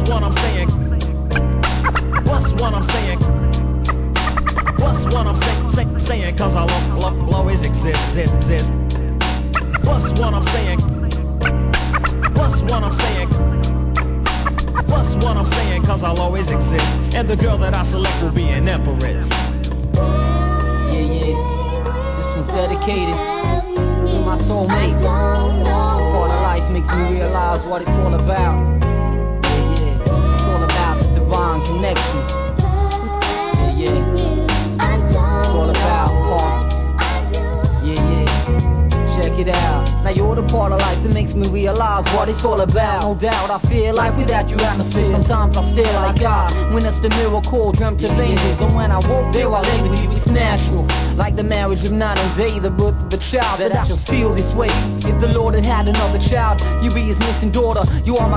what I'm saying? What's what I'm saying? What's what I'm saying? Cause I'll always exist. What's what I'm saying? What's what I'm saying? What's what I'm saying? Cause I'll always exist. And the girl that I select will be an empress. Yeah. This one's dedicated to my soulmate. Part of life makes me realize what it's all about. Yeah. It's all about the divine connections. Yeah. It's all about hearts. Yeah. Check it out. Now you're the part of life that makes me realize what it's all about. No doubt I feel like without your atmosphere, sometimes I stare like God. When it's the miracle, dreamt of angels, and when I woke there I lay with you, it's natural. Like the marriage of night and day, the birth of a child, that I should feel this way. If the Lord had another child, you'd be his missing daughter. You are my